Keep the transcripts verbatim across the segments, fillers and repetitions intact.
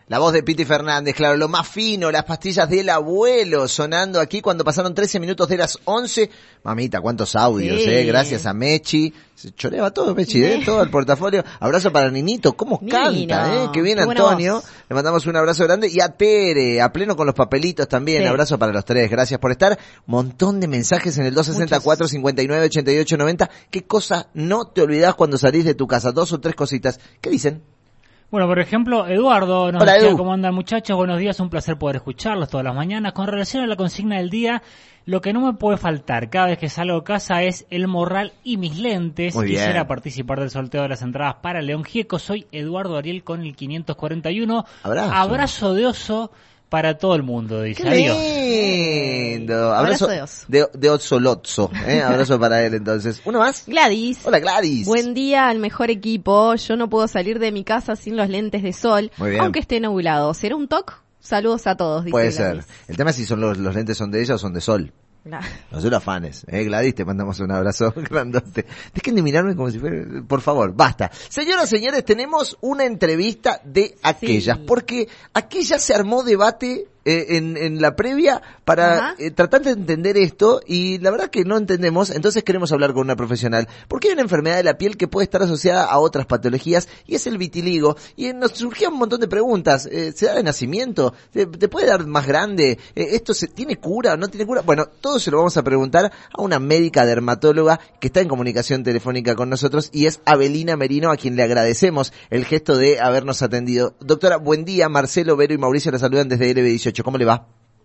La voz de Piti Fernández, claro, lo más fino, las pastillas del abuelo sonando aquí cuando pasaron trece minutos de las once. Mamita, cuántos audios, sí. eh, gracias a Mechi. Se choreaba todo, Mechi, eh, todo el portafolio. Abrazo para Ninito, cómo Nino, canta, eh, que bien qué Antonio. Le mandamos un abrazo grande. Y a Tere, a pleno con los papelitos también. Sí. Abrazo para los tres, gracias por estar. Montón de mensajes en el dos sesenta y cuatro, cincuenta y nueve, ochenta y ocho, noventa. ¿Qué cosa no te olvidás cuando salís de tu casa? Dos o tres cositas. ¿Qué dicen? Bueno, por ejemplo, Eduardo nos Hola, decía Edu. cómo andan muchachos, buenos días, un placer poder escucharlos todas las mañanas. Con relación a la consigna del día, lo que no me puede faltar cada vez que salgo de casa es el morral y mis lentes. Muy bien. Quisiera participar del sorteo de las entradas para León Gieco. Soy Eduardo Ariel con el quinientos cuarenta y uno. Abrazo. Abrazo de oso para todo el mundo, dice. ¡Qué Adiós. lindo! Abrazo, Abrazo de oso. de, de Otzolotzo, ¿eh? Abrazo para él entonces. ¿Uno más? Gladys. Hola, Gladys. Buen día al mejor equipo. Yo no puedo salir de mi casa sin los lentes de sol, Muy bien. aunque esté nublado. ¿Será un toque? Saludos a todos, dice Puede ser. Gladys. El tema es si son los, los lentes son de ella o son de sol. Claro. Nosotros afanes, eh, Gladys, te mandamos un abrazo grandote. Dejen de mirarme como si fuera, por favor, basta. Señoras, señores, tenemos una entrevista de aquellas, Sí. porque aquí ya se armó debate eh, en, en la previa para eh, tratar de entender esto, y la verdad que no entendemos, entonces queremos hablar con una profesional, porque hay una enfermedad de la piel que puede estar asociada a otras patologías, y es el vitiligo, y nos surgían un montón de preguntas. Eh, ¿se da de nacimiento? ¿Te, te puede dar más grande? Eh, ¿Esto se, tiene cura o no tiene cura? Bueno, todo se lo vamos a preguntar a una médica dermatóloga que está en comunicación telefónica con nosotros, y es Abelina Merino, a quien le agradecemos el gesto de habernos atendido. Doctora, buen día. Marcelo, Vero y Mauricio la saludan desde L B dieciocho. ¿Cómo le va?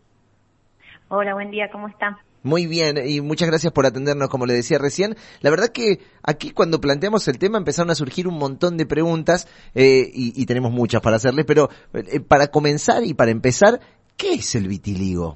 Hola, buen día, ¿cómo está? Muy bien, y muchas gracias por atendernos, como le decía recién. La verdad que aquí cuando planteamos el tema empezaron a surgir un montón de preguntas, eh, y, y tenemos muchas para hacerles, pero eh, para comenzar y para empezar, ¿qué es el vitiligo?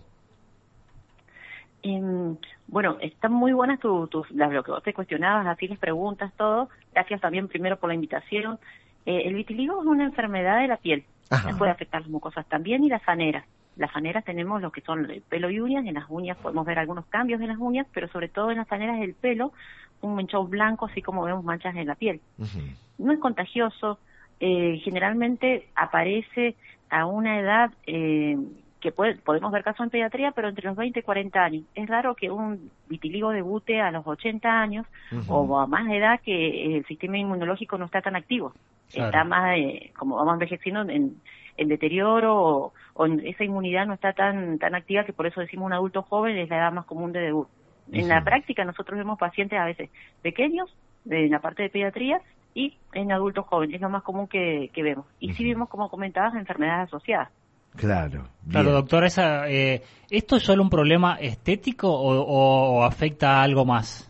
Eh, bueno, están muy buenas tus, tus, las, lo que vos te cuestionabas, así las preguntas, todo. Gracias también primero por la invitación. Eh, el vitiligo es una enfermedad de la piel. Ajá. Puede afectar las mucosas también y las faneras. Las faneras tenemos lo que son el pelo y uñas. En las uñas podemos ver algunos cambios en las uñas, pero sobre todo en las faneras del pelo, un manchón blanco, así como vemos manchas en la piel. Uh-huh. No es contagioso, eh, generalmente aparece a una edad eh, que puede, podemos ver casos en pediatría, pero entre los veinte y cuarenta años. Es raro que un vitiligo debute a los ochenta años uh-huh. o a más edad, que el sistema inmunológico no está tan activo. Claro. Está más, eh, como vamos envejeciendo, en, en deterioro, o, o en esa inmunidad no está tan tan activa, que por eso decimos un adulto joven es la edad más común de debut. Uh-huh. En la práctica nosotros vemos pacientes a veces pequeños, de, en la parte de pediatría, y en adultos jóvenes, es lo más común que, que vemos. Y uh-huh. sí vemos, como comentabas, enfermedades asociadas. Claro. Claro, doctora, esa, eh, ¿esto es solo un problema estético o, o, o afecta a algo más?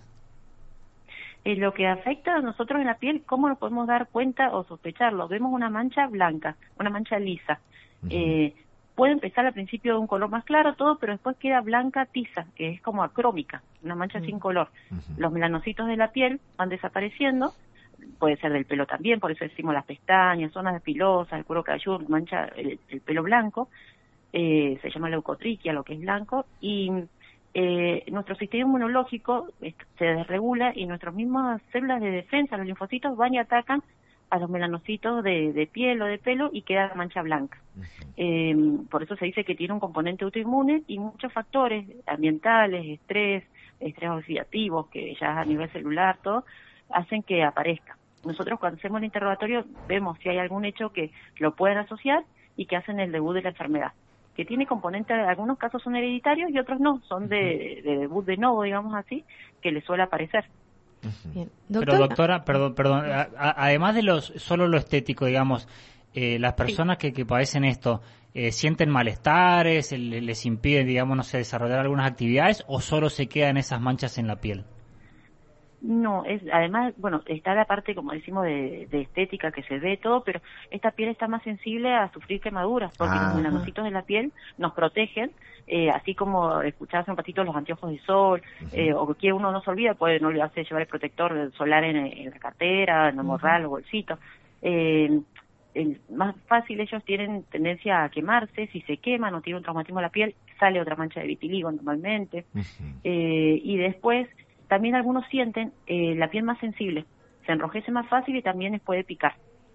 Eh, lo que afecta a nosotros en la piel, ¿cómo nos podemos dar cuenta o sospecharlo? Vemos una mancha blanca, una mancha lisa. Uh-huh. Eh, puede empezar al principio de un color más claro, todo, pero después queda blanca tiza, que es como acrómica, una mancha uh-huh. sin color. Uh-huh. Los melanocitos de la piel van desapareciendo, puede ser del pelo también, por eso decimos las pestañas, zonas pilosas, el cuero cabelludo, mancha el, el pelo blanco, eh, se llama leucotriquia, lo que es blanco, y eh, nuestro sistema inmunológico se desregula y nuestras mismas células de defensa, los linfocitos, van y atacan a los melanocitos de, de piel o de pelo y queda la mancha blanca. Uh-huh. Eh, por eso se dice que tiene un componente autoinmune y muchos factores ambientales, estrés, estrés oxidativo, que ya a nivel celular, todo, hacen que aparezca. Nosotros cuando hacemos el interrogatorio vemos si hay algún hecho que lo pueden asociar y que hacen el debut de la enfermedad, que tiene componentes, algunos casos son hereditarios y otros no, son de, de debut de novo, digamos así, que les suele aparecer. Bien. ¿Doctora? Pero doctora, perdón, perdón, a, a, además de los solo lo estético, digamos, eh, las personas sí. que, que padecen esto, eh, ¿sienten malestares, les impide, digamos, no sé, desarrollar algunas actividades o solo se quedan esas manchas en la piel? No, es además, bueno, está la parte, como decimos, de, de estética, que se ve todo, pero esta piel está más sensible a sufrir quemaduras, porque ah. los melanocitos de la piel nos protegen, eh, así como escuchabas un ratito los anteojos de sol, uh-huh. eh, o que uno no se olvida, puede no olvidarse de llevar el protector solar en, en la cartera, en el morral uh-huh. o bolsito. Eh, el, más fácil, ellos tienen tendencia a quemarse, si se queman o tienen un traumatismo de la piel, sale otra mancha de vitiligo normalmente, uh-huh. eh, y después también algunos sienten eh, la piel más sensible, se enrojece más fácil y también les puede picar.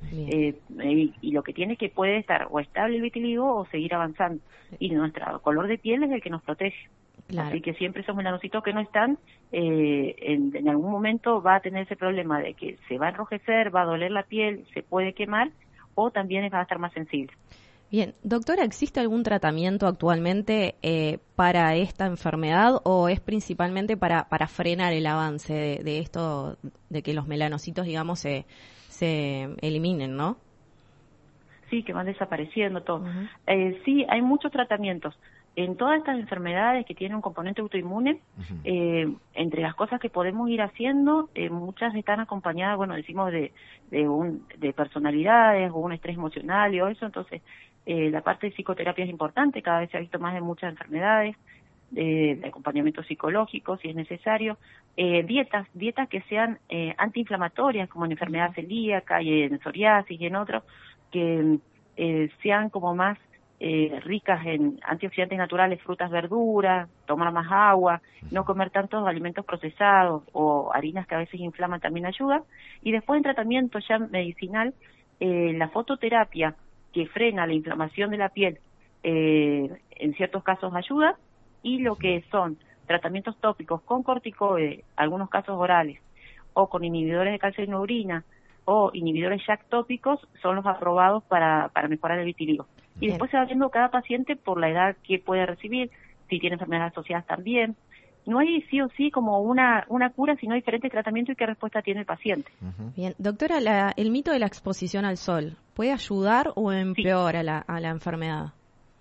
Eh, y, y lo que tiene es que puede estar o estable el vitiligo o seguir avanzando. Y nuestro color de piel es el que nos protege. Claro. Así que siempre esos melanocitos que no están, eh, en, en algún momento va a tener ese problema de que se va a enrojecer, va a doler la piel, se puede quemar o también va a estar más sensible. Bien, doctora, ¿existe algún tratamiento actualmente eh, para esta enfermedad o es principalmente para, para frenar el avance de, de esto, de que los melanocitos, digamos, se, se eliminen, ¿no? Sí, que van desapareciendo todo. Uh-huh. Eh, sí, hay muchos tratamientos. En todas estas enfermedades que tienen un componente autoinmune, uh-huh. eh, entre las cosas que podemos ir haciendo, eh, muchas están acompañadas, bueno, decimos de de, un, de personalidades o un estrés emocional y o eso, entonces eh, la parte de psicoterapia es importante, cada vez se ha visto más en muchas enfermedades, eh, de acompañamiento psicológico si es necesario, eh, dietas, dietas que sean eh, antiinflamatorias, como en enfermedad celíaca y en psoriasis y en otros, que eh, sean como más Eh, ricas en antioxidantes naturales, frutas, verduras, tomar más agua, no comer tantos alimentos procesados o harinas que a veces inflaman también ayuda. Y después en tratamiento ya medicinal, eh, la fototerapia que frena la inflamación de la piel, eh, en ciertos casos ayuda, y lo que son tratamientos tópicos con corticoides, algunos casos orales, o con inhibidores de calcio en urina, o inhibidores J A K tópicos, son los aprobados para, para mejorar el vitiligo. Y Bien. Después se va viendo cada paciente por la edad que puede recibir, si tiene enfermedades asociadas también. No hay sí o sí como una una cura, sino diferentes tratamientos y qué respuesta tiene el paciente. Uh-huh. Bien, doctora, la, el mito de la exposición al sol, ¿puede ayudar o empeora sí. la, a la enfermedad?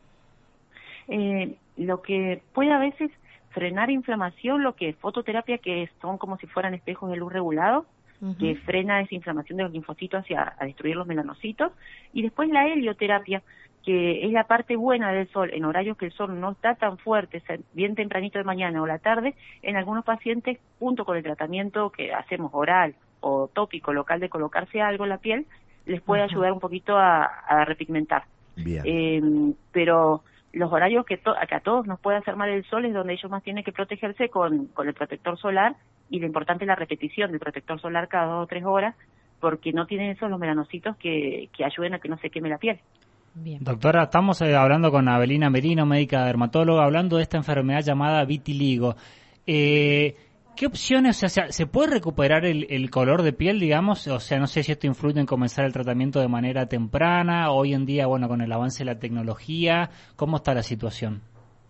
Eh, lo que puede a veces frenar inflamación, lo que es fototerapia, que son como si fueran espejos de luz regulados, uh-huh. que frena esa inflamación de los linfocitos hacia a destruir los melanocitos, y después la helioterapia, que es la parte buena del sol, en horarios que el sol no está tan fuerte, bien tempranito de mañana o la tarde, en algunos pacientes, junto con el tratamiento que hacemos oral o tópico local de colocarse algo en la piel, les puede uh-huh. ayudar un poquito a, a repigmentar. Bien. Eh, pero los horarios que, to- que a todos nos puede hacer mal el sol es donde ellos más tienen que protegerse con, con el protector solar, y lo importante es la repetición del protector solar cada dos o tres horas, porque no tienen esos los melanocitos que, que ayuden a que no se queme la piel. Bien. Doctora, estamos eh, hablando con Abelina Merino, médica dermatóloga, hablando de esta enfermedad llamada vitiligo. Eh, ¿Qué opciones, o sea, se puede recuperar el, el color de piel, digamos? O sea, no sé si esto influye en comenzar el tratamiento de manera temprana. Hoy en día, bueno, con el avance de la tecnología, ¿cómo está la situación?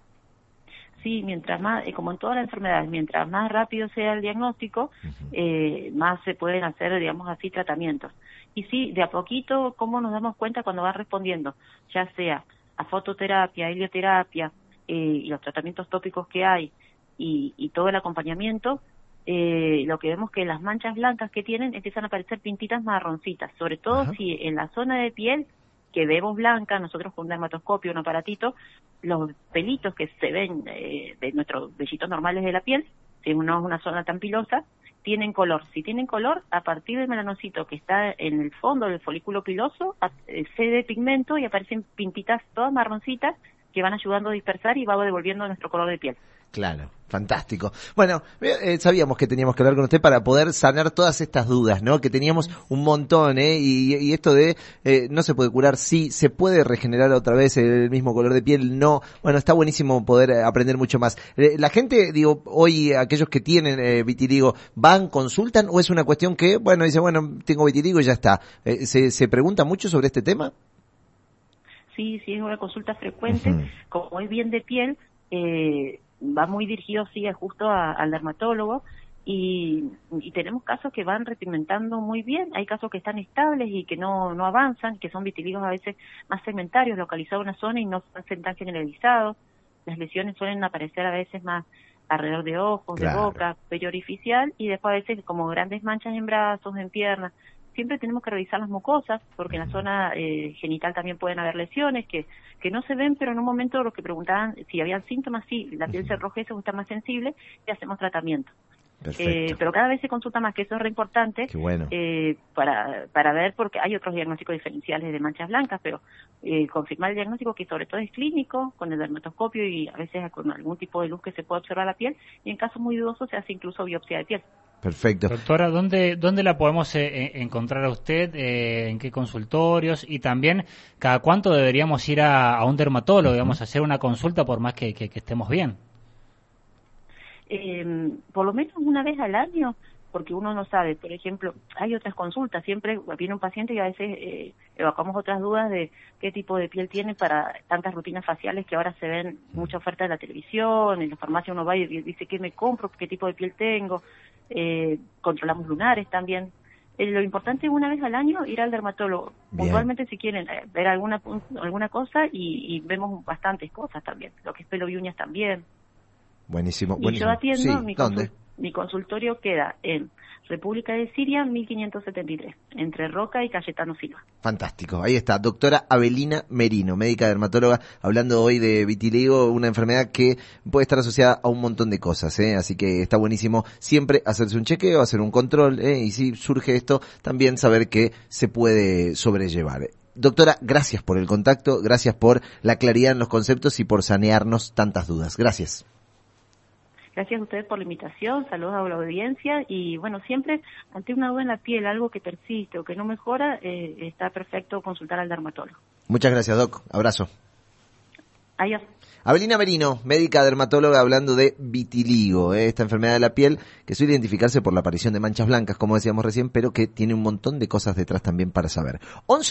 Sí, mientras más, eh, como en todas las enfermedades, mientras más rápido sea el diagnóstico, uh-huh. eh, más se pueden hacer, digamos así, tratamientos. Y sí, de a poquito, ¿cómo nos damos cuenta cuando va respondiendo? Ya sea a fototerapia, helioterapia, eh, y los tratamientos tópicos que hay, y, y todo el acompañamiento, eh, lo que vemos que las manchas blancas que tienen empiezan a aparecer pintitas marroncitas, sobre todo uh-huh. si en la zona de piel que vemos blanca, nosotros con un dermatoscopio, un aparatito, los pelitos que se ven eh, de nuestros vellitos normales de la piel, si no es una zona tan pilosa, tienen color. Si tienen color, a partir del melanocito que está en el fondo del folículo piloso, cede pigmento y aparecen pintitas todas marroncitas que van ayudando a dispersar y va devolviendo nuestro color de piel. Claro, fantástico. Bueno, eh, sabíamos que teníamos que hablar con usted para poder sanar todas estas dudas, ¿no? Que teníamos un montón, ¿eh? Y, y esto de eh, no se puede curar, sí, se puede regenerar otra vez el mismo color de piel, no. Bueno, está buenísimo poder aprender mucho más. Eh, la gente, digo, hoy aquellos que tienen eh, vitiligo, ¿van, consultan o es una cuestión que, bueno, dice, bueno, tengo vitiligo y ya está? Eh, ¿se, ¿Se pregunta mucho sobre este tema? Sí, sí, es una consulta frecuente. Uh-huh. Como es bien de piel, eh, va muy dirigido, sí, justo a, al dermatólogo, y, y tenemos casos que van repigmentando muy bien, hay casos que están estables y que no no avanzan, que son vitiligos a veces más segmentarios, localizados en una zona y no son tan generalizados. Las lesiones suelen aparecer a veces más alrededor de ojos, claro. de boca, cuello orificial, y después a veces como grandes manchas en brazos, en piernas. Siempre tenemos que revisar las mucosas, porque en la zona eh, genital también pueden haber lesiones que que no se ven, pero en un momento los que preguntaban si habían síntomas, sí, la piel se enrojece o está más sensible, y hacemos tratamiento. Eh, pero cada vez se consulta más, que eso es re importante. Qué bueno. eh, para para ver, porque hay otros diagnósticos diferenciales de manchas blancas, pero eh, confirmar el diagnóstico, que sobre todo es clínico, con el dermatoscopio y a veces con algún tipo de luz que se puede observar la piel, y en casos muy dudosos se hace incluso biopsia de piel. Perfecto. Doctora, ¿dónde, dónde la podemos eh, encontrar a usted? Eh, ¿En qué consultorios? Y también, ¿cada cuánto deberíamos ir a, a un dermatólogo, digamos, a hacer una consulta por más que, que, que estemos bien? Eh, por lo menos una vez al año, porque uno no sabe. Por ejemplo, hay otras consultas. Siempre viene un paciente y a veces eh, evacuamos otras dudas de qué tipo de piel tiene para tantas rutinas faciales que ahora se ven mucha oferta en la televisión, en la farmacia uno va y dice qué me compro, qué tipo de piel tengo. Eh, controlamos lunares también. Eh, lo importante es una vez al año ir al dermatólogo. Bien. Puntualmente si quieren eh, ver alguna alguna cosa y, y vemos bastantes cosas también. Lo que es pelo y uñas también. Buenísimo. Y buenísimo. yo atiendo, Sí, mi, ¿dónde? consul, mi consultorio queda en República de Siria, mil quinientos setenta y tres, entre Roca y Cayetano Silva. Fantástico, ahí está, doctora Avelina Merino, médica dermatóloga, hablando hoy de vitiligo, una enfermedad que puede estar asociada a un montón de cosas, ¿eh? Así que está buenísimo siempre hacerse un chequeo, hacer un control, ¿eh? Y si surge esto, también saber que se puede sobrellevar. Doctora, gracias por el contacto, gracias por la claridad en los conceptos y por sanearnos tantas dudas. Gracias. Gracias a ustedes por la invitación, saludos a la audiencia y bueno, siempre ante una duda en la piel, algo que persiste o que no mejora, eh, está perfecto consultar al dermatólogo. Muchas gracias, Doc. Abrazo. Adiós. Avelina Merino, médica dermatóloga, hablando de vitiligo, ¿eh? Esta enfermedad de la piel que suele identificarse por la aparición de manchas blancas, como decíamos recién, pero que tiene un montón de cosas detrás también para saber. once